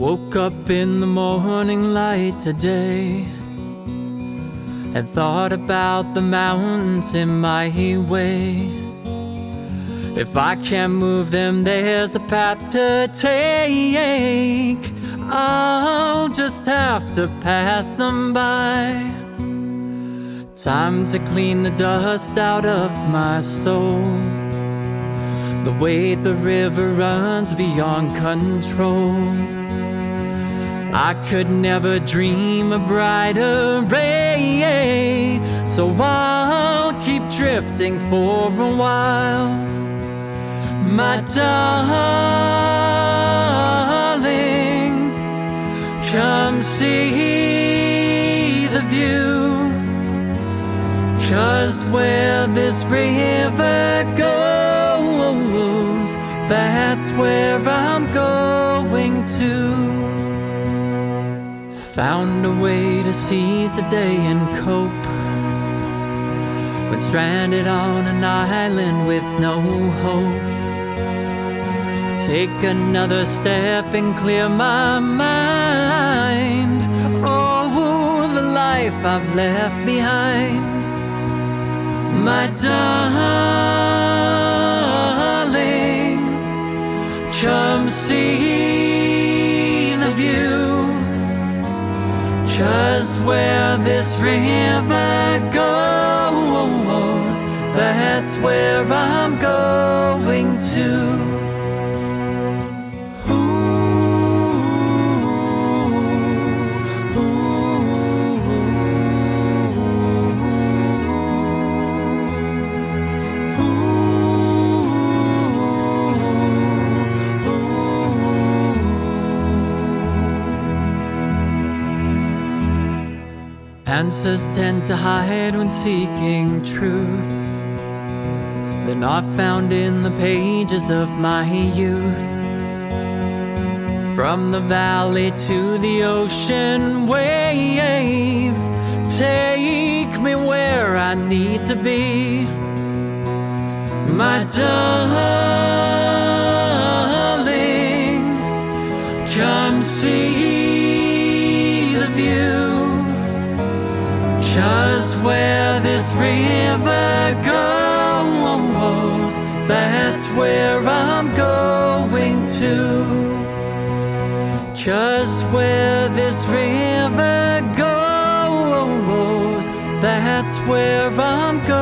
Woke up in the morning light today and thought about the mountains in my way. If I can't move them, there's a path to take. I'll just have to pass them by. Time to clean the dust out of my soul. The way the river runs beyond control. I could never dream a brighter ray, so I'll keep drifting for a while. My darling, come see the view, 'cause where this river goes, that's where I'm going to. Found a way to seize the day and cope when stranded on an island with no hope. Take another step and clear my mind. Oh, the life I've left behind. My darling, come see the view, 'cause where this river goes, that's where I'm going to. Answers tend to hide when seeking truth. They're not found in the pages of my youth. From the valley to the ocean waves, take me where I need to be. My darling, come see the view, 'cause where this river goes, that's where I'm going to. 'Cause where this river goes, that's where I'm going.